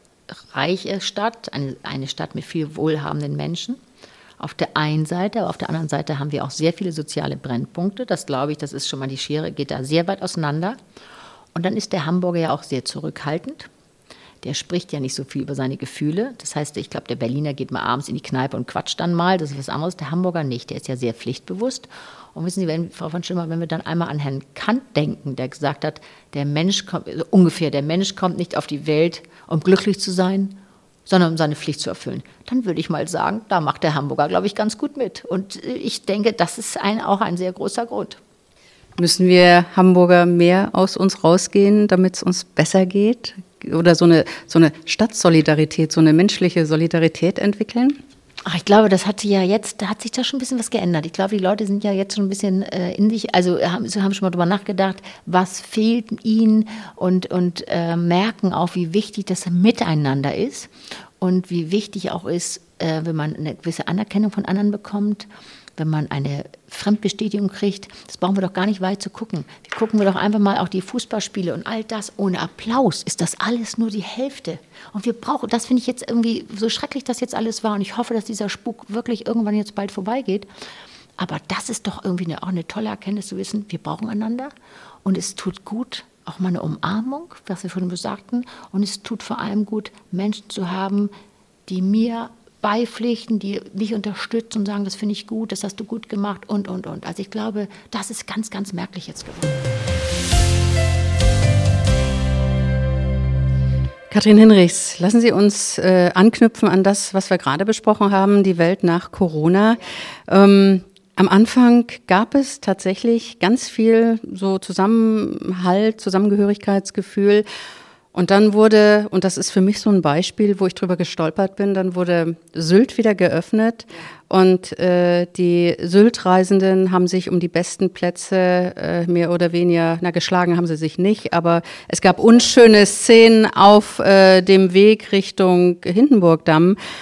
reiche Stadt, eine, eine Stadt mit viel wohlhabenden Menschen. Auf der einen Seite, aber auf der anderen Seite haben wir auch sehr viele soziale Brennpunkte. Das glaube ich, das ist schon mal, die Schere geht da sehr weit auseinander. Und dann ist der Hamburger ja auch sehr zurückhaltend. Der spricht ja nicht so viel über seine Gefühle. Das heißt, ich glaube, der Berliner geht mal abends in die Kneipe und quatscht dann mal. Das ist was anderes. Der Hamburger nicht. Der ist ja sehr pflichtbewusst. Und wissen Sie, wenn, Frau von Schimmer, wenn wir dann einmal an Herrn Kant denken, der gesagt hat, der Mensch kommt, also ungefähr, der Mensch kommt nicht auf die Welt, um glücklich zu sein, sondern um seine Pflicht zu erfüllen. Dann würde ich mal sagen, da macht der Hamburger, glaube ich, ganz gut mit. Und ich denke, das ist ein, auch ein sehr großer Grund. Müssen wir Hamburger mehr aus uns rausgehen, damit es uns besser geht? Oder so eine, so eine Stadtsolidarität, so eine menschliche Solidarität entwickeln? Ach, ich glaube, das hat sich ja jetzt, da hat sich da schon ein bisschen was geändert. Ich glaube, die Leute sind ja jetzt schon ein bisschen äh, in sich, also haben, haben schon mal drüber nachgedacht, was fehlt ihnen und, und äh, merken auch, wie wichtig das Miteinander ist und wie wichtig auch ist, äh, wenn man eine gewisse Anerkennung von anderen bekommt, wenn man eine Fremdbestätigung kriegt. Das brauchen wir doch gar nicht weit zu gucken. Wir gucken wir doch einfach mal auch die Fußballspiele und all das. Ohne Applaus ist das alles nur die Hälfte. Und wir brauchen, das finde ich jetzt irgendwie, so schrecklich das jetzt alles war. Und ich hoffe, dass dieser Spuk wirklich irgendwann jetzt bald vorbeigeht. Aber das ist doch irgendwie eine, auch eine tolle Erkenntnis zu wissen, wir brauchen einander. Und es tut gut, auch mal eine Umarmung, was wir vorhin besagten. Und es tut vor allem gut, Menschen zu haben, die mir beipflichten, die mich unterstützen und sagen, das finde ich gut, das hast du gut gemacht und, und, und. Also ich glaube, das ist ganz, ganz merklich jetzt geworden. Katrin Hinrichs, lassen Sie uns äh, anknüpfen an das, was wir gerade besprochen haben, die Welt nach Corona. Ähm, am Anfang gab es tatsächlich ganz viel so Zusammenhalt, Zusammengehörigkeitsgefühl. Und dann wurde, und das ist für mich so ein Beispiel, wo ich drüber gestolpert bin, dann wurde Sylt wieder geöffnet und äh, die Sylt-Reisenden haben sich um die besten Plätze äh, mehr oder weniger, na geschlagen haben sie sich nicht, aber es gab unschöne Szenen auf äh, dem Weg Richtung Hindenburgdamm.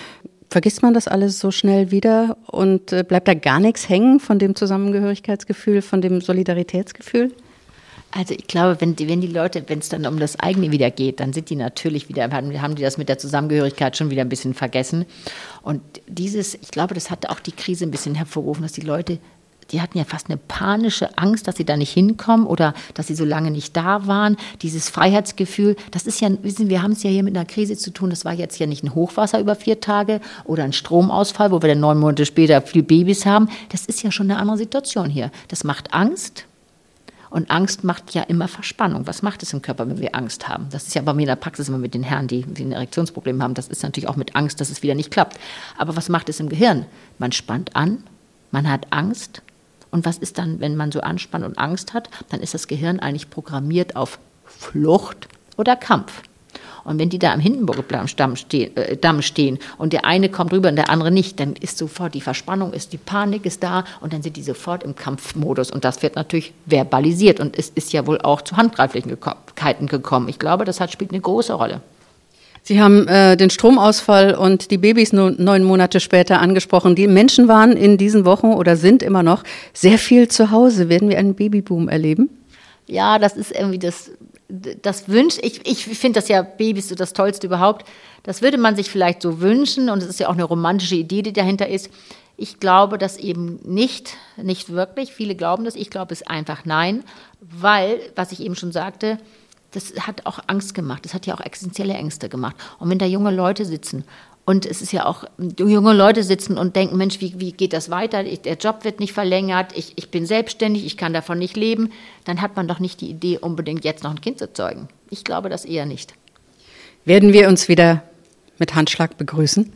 vergisst man das alles so schnell wieder und äh, bleibt da gar nichts hängen von dem Zusammengehörigkeitsgefühl, von dem Solidaritätsgefühl? Also ich glaube, wenn die, wenn die Leute, wenn es dann um das eigene wieder geht, dann sind die natürlich wieder, haben, haben die das mit der Zusammengehörigkeit schon wieder ein bisschen vergessen. Und dieses, ich glaube, das hat auch die Krise ein bisschen hervorgerufen, dass die Leute, die hatten ja fast eine panische Angst, dass sie da nicht hinkommen oder dass sie so lange nicht da waren. Dieses Freiheitsgefühl, das ist ja, wissen, wir haben es ja hier mit einer Krise zu tun, das war jetzt ja nicht ein Hochwasser über vier Tage oder ein Stromausfall, wo wir dann neun Monate später viele Babys haben. Das ist ja schon eine andere Situation hier. Das macht Angst. Und Angst macht ja immer Verspannung. Was macht es im Körper, wenn wir Angst haben? Das ist ja bei mir in der Praxis immer mit den Herren, die, die ein Erektionsproblem haben. Das ist natürlich auch mit Angst, dass es wieder nicht klappt. Aber was macht es im Gehirn? Man spannt an, man hat Angst. Und was ist dann, wenn man so anspannt und Angst hat? Dann ist das Gehirn eigentlich programmiert auf Flucht oder Kampf. Und wenn die da am Hindenburger Damm stehen, äh, Damm stehen und der eine kommt rüber und der andere nicht, dann ist sofort die Verspannung, ist die Panik ist da und dann sind die sofort im Kampfmodus. Und das wird natürlich verbalisiert und es ist ja wohl auch zu Handgreiflichkeiten gekommen. Ich glaube, das hat, spielt eine große Rolle. Sie haben äh, den Stromausfall und die Babys nur neun Monate später angesprochen. Die Menschen waren in diesen Wochen oder sind immer noch sehr viel zu Hause. Werden wir einen Babyboom erleben? Ja, das ist irgendwie das... Das wünscht, ich, ich finde das ja, Babys so das Tollste überhaupt. Das würde man sich vielleicht so wünschen und es ist ja auch eine romantische Idee, die dahinter ist. Ich glaube das eben nicht, nicht wirklich. Viele glauben das, ich glaube es einfach nein, weil, was ich eben schon sagte, das hat auch Angst gemacht, das hat ja auch existenzielle Ängste gemacht. Und wenn da junge Leute sitzen und es ist ja auch, junge Leute sitzen und denken, Mensch, wie, wie geht das weiter? Ich, der Job wird nicht verlängert, ich, ich bin selbstständig, ich kann davon nicht leben. Dann hat man doch nicht die Idee, unbedingt jetzt noch ein Kind zu zeugen. Ich glaube das eher nicht. Werden wir uns wieder mit Handschlag begrüßen?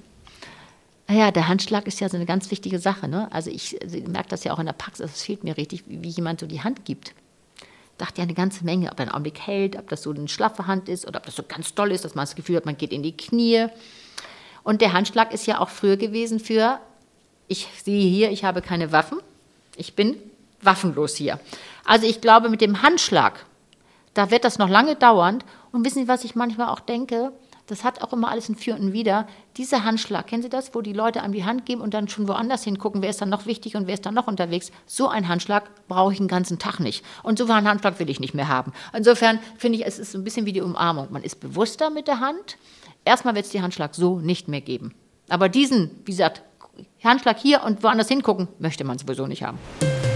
Naja, der Handschlag ist ja so eine ganz wichtige Sache. Ne? Also ich, also ich merke das ja auch in der Praxis, es fehlt mir richtig, wie, wie jemand so die Hand gibt. Ich dachte ja eine ganze Menge, ob er einen Augenblick hält, ob das so eine schlaffe Hand ist oder ob das so ganz toll ist, dass man das Gefühl hat, man geht in die Knie. Und der Handschlag ist ja auch früher gewesen für, ich sehe hier, ich habe keine Waffen, ich bin waffenlos hier. Also ich glaube, mit dem Handschlag, da wird das noch lange dauern. Und wissen Sie, was ich manchmal auch denke? Das hat auch immer alles ein Für und Wider. Dieser Handschlag, kennen Sie das, wo die Leute einem die Hand geben und dann schon woanders hingucken, wer ist dann noch wichtig und wer ist dann noch unterwegs? So einen Handschlag brauche ich einen ganzen Tag nicht. Und so einen Handschlag will ich nicht mehr haben. Insofern finde ich, es ist ein bisschen wie die Umarmung. Man ist bewusster mit der Hand. Erstmal wird es die Handschlag so nicht mehr geben. Aber diesen, wie gesagt, Handschlag hier und woanders hingucken, möchte man sowieso nicht haben.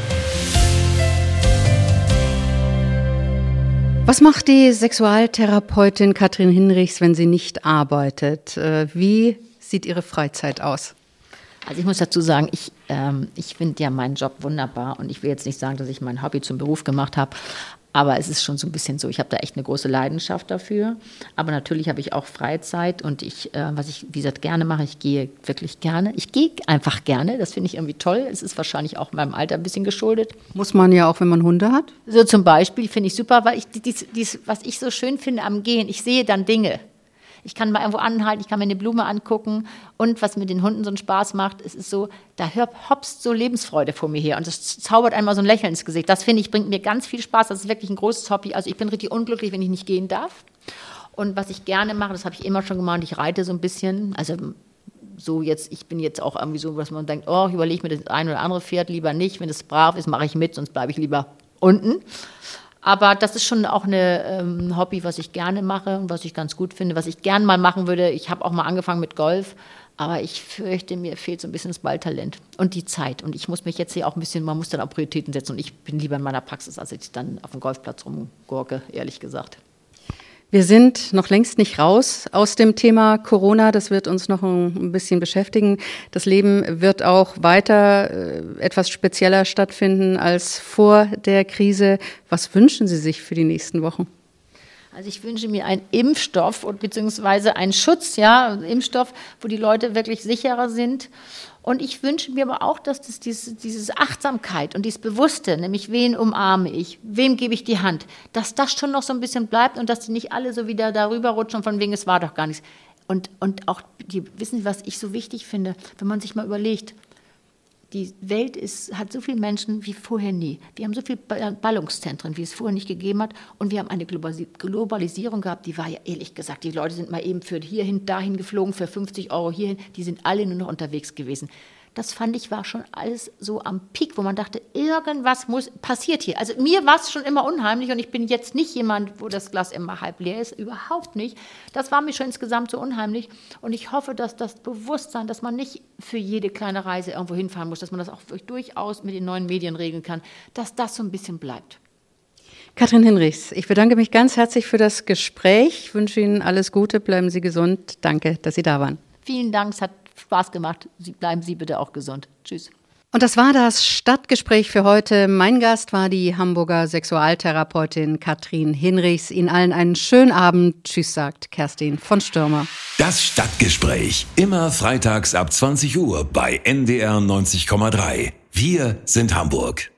Was macht die Sexualtherapeutin Katrin Hinrichs, wenn sie nicht arbeitet? Wie sieht ihre Freizeit aus? Also ich muss dazu sagen, ich, ähm, ich finde ja meinen Job wunderbar und ich will jetzt nicht sagen, dass ich mein Hobby zum Beruf gemacht habe, aber es ist schon so ein bisschen so, ich habe da echt eine große Leidenschaft dafür, aber natürlich habe ich auch Freizeit und ich, äh, was ich, wie gesagt, gerne mache, ich gehe wirklich gerne, ich gehe einfach gerne, das finde ich irgendwie toll, es ist wahrscheinlich auch meinem Alter ein bisschen geschuldet. Muss man ja auch, wenn man Hunde hat? So zum Beispiel finde ich super, weil ich, dies, dies, was ich so schön finde am Gehen, ich sehe dann Dinge. Ich kann mal irgendwo anhalten, ich kann mir eine Blume angucken und was mit den Hunden so einen Spaß macht, es ist so, da hopst so Lebensfreude vor mir her und das zaubert einmal so ein Lächeln ins Gesicht. Das finde ich, bringt mir ganz viel Spaß, das ist wirklich ein großes Hobby. Also ich bin richtig unglücklich, wenn ich nicht gehen darf. Und was ich gerne mache, das habe ich immer schon gemacht, ich reite so ein bisschen, also so jetzt, ich bin jetzt auch irgendwie so, dass man denkt, oh, ich überlege mir das ein oder andere Pferd lieber nicht, wenn es brav ist, mache ich mit, sonst bleibe ich lieber unten. Aber das ist schon auch ein ähm, Hobby, was ich gerne mache und was ich ganz gut finde, was ich gerne mal machen würde. Ich habe auch mal angefangen mit Golf, aber ich fürchte, mir fehlt so ein bisschen das Balltalent und die Zeit. Und ich muss mich jetzt hier auch ein bisschen, man muss dann auch Prioritäten setzen und ich bin lieber in meiner Praxis, als ich dann auf dem Golfplatz rumgurke, ehrlich gesagt. Wir sind noch längst nicht raus aus dem Thema Corona. Das wird uns noch ein bisschen beschäftigen. Das Leben wird auch weiter äh, etwas spezieller stattfinden als vor der Krise. Was wünschen Sie sich für die nächsten Wochen? Also ich wünsche mir einen Impfstoff und beziehungsweise einen Schutz, ja, einen Impfstoff, wo die Leute wirklich sicherer sind. Und ich wünsche mir aber auch, dass das diese, diese Achtsamkeit und dieses Bewusste, nämlich wen umarme ich, wem gebe ich die Hand, dass das schon noch so ein bisschen bleibt und dass die nicht alle so wieder darüber rutschen, von wegen, es war doch gar nichts. Und, und auch, die wissen, was ich so wichtig finde, wenn man sich mal überlegt, Die Welt ist, hat so viele Menschen wie vorher nie. Wir haben so viele Ballungszentren, wie es vorher nicht gegeben hat. Und wir haben eine Globalisierung gehabt, die war ja ehrlich gesagt, die Leute sind mal eben für hierhin, dahin geflogen, für fünfzig Euro hierhin. Die sind alle nur noch unterwegs gewesen. Das fand ich, war schon alles so am Peak, wo man dachte, irgendwas muss, passiert hier. Also mir war es schon immer unheimlich und ich bin jetzt nicht jemand, wo das Glas immer halb leer ist, überhaupt nicht. Das war mir schon insgesamt so unheimlich und ich hoffe, dass das Bewusstsein, dass man nicht für jede kleine Reise irgendwo hinfahren muss, dass man das auch durchaus mit den neuen Medien regeln kann, dass das so ein bisschen bleibt. Katrin Hinrichs, ich bedanke mich ganz herzlich für das Gespräch. Ich wünsche Ihnen alles Gute, bleiben Sie gesund. Danke, dass Sie da waren. Vielen Dank, es hat Spaß gemacht. Sie, bleiben Sie bitte auch gesund. Tschüss. Und das war das Stadtgespräch für heute. Mein Gast war die Hamburger Sexualtherapeutin Katrin Hinrichs. Ihnen allen einen schönen Abend. Tschüss, sagt Kerstin von Stürmer. Das Stadtgespräch. Immer freitags ab zwanzig Uhr bei N D R neunzig Komma drei. Wir sind Hamburg.